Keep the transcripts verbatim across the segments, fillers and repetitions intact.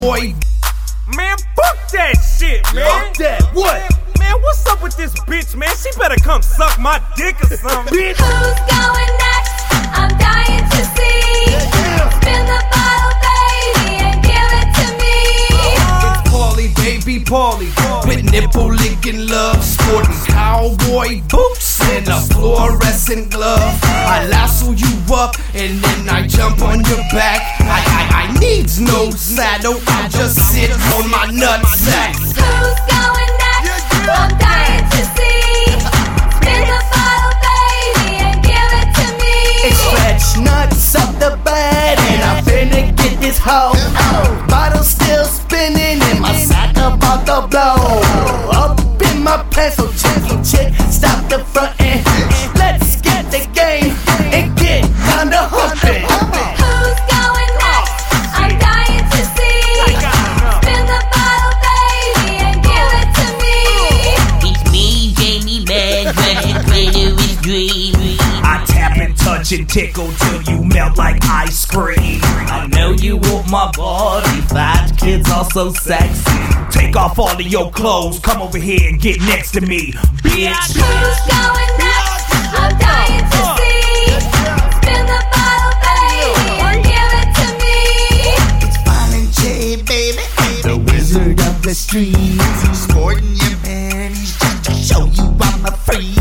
Boy, man, fuck that shit, man. Fuck that. What? Man, man, what's up with this bitch, man? She better come suck my dick or something. Bitch. Who's going next? I'm dying to see. Spin the bottle, baby, and give it to me. It's Paulie, baby, Paulie, with nipple licking love, sporting cowboy boots and a fluorescent glove. I lasso you up and then I jump on your back. I I, I needs no saddle, I just sit on my nutsack. Who's going next? I'm dying to see. Spin the bottle, baby, and give it to me. It's stretch nuts up the bed, and I'm finna get this hoe. Bottle still spinning in my sack about to blow. Up in my pencil, chicky chick, stop the front end. Let's get the game and get down to humping. Who's going next? I'm dying to see. Spin the bottle, baby, and give it to me. It's me, Jamie Man, dressing glitter with dreams. I tap and touch and tickle till you melt like ice cream. I know you want my body, five kids all so sexy. Take off all of your clothes, come over here and get next to me, bitch. Who's going next? I'm dying to see. Spin the bottle, baby, and give it to me. It's Violent J, baby, the wizard of the streets. Sporting your panties just to show you I'm a freak.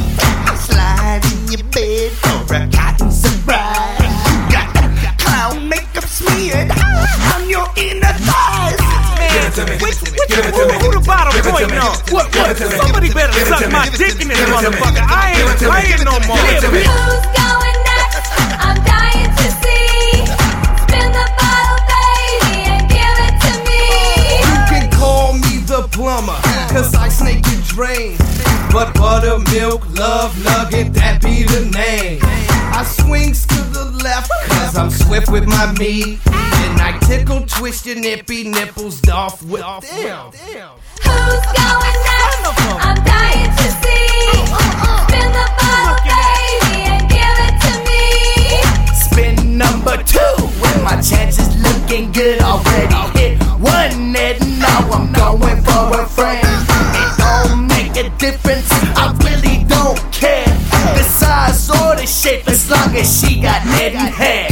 Slide in your bed for a cotton surprise. You got clown makeup smeared on your inner thighs. Man, which, which, who, who the bottle pointing on? What, what? Somebody better suck my dick in this motherfucker. I ain't playing no more. Who's going next? I'm dying to see. Spin the bottle, baby, and give it to me. You can call me the plumber, cause I snake your drain. But buttermilk, love nugget, that be the name. I swings to the left, cause I'm swift with my meat. And I tickle, twist your nippy nipples off with. Damn, damn. Who's going next? I'm dying to see. Spin the bottle, baby, and give it to me. Spin number two, with my chances looking good already. Hit one and now I'm going for a friend. It don't make a difference, I really don't care. The size or the shape, as long as she got net and hair.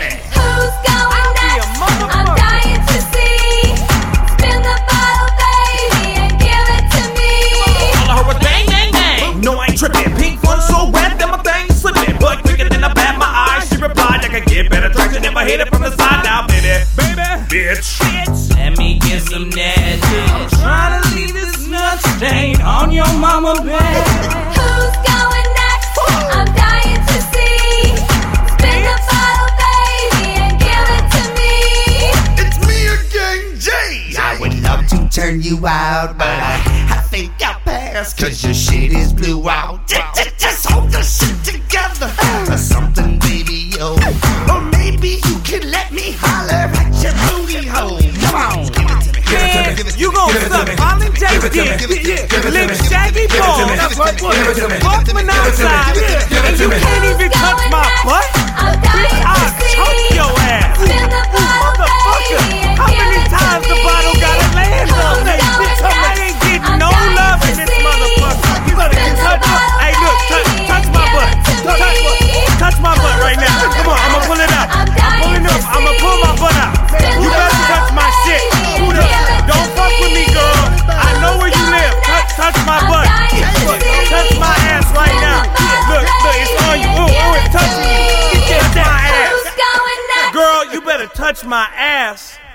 Who's going next? I'm dying to see. Spin the bottle, baby, and give it to me. All I heard was bang, bang, bang. No, I ain't tripping. Pink fun so wet that my thing slipping. But quicker than I bat my eyes, she replied, I could get better traction if I hit it from the side now, baby. Baby, bitch. bitch. Let me get some net. I'm trying to leave this nut stain on your mama bed. Who's going next? I'm dying to see. Spin the bottle, baby, and give it to me. It's me again, Jay. I would love to turn you out, but I, I think I'll pass, cause your shit is blew out. Just, just hold the shit together or something, baby, yo. Or maybe you can let me holler at your booty hole. Come on, give it to me. Man, you gon' suck Violent J dick, lick Shaggy balls, fuck monoxide, and you can't even touch my butt? I'm dying I'll to see. choke your ass. Spin the bottle, Motherfucker, baby, and how give many it to times the me. bottle gotta land on me? Bitch, I ain't getting no love in this motherfucker. You better get touch my, hey look, touch, touch my butt, touch, touch my butt right now. Come on, I'ma pull it out. I'm pulling up, I'ma pull my butt out. You better touch my shit. Who the, don't fuck with me, girl. I know where you live. Touch, touch my butt. Touch my ass right now. Look, look, it's on you. Ooh, ooh, it's touching you. Touch my ass. Who's going next? Girl, you better touch my ass.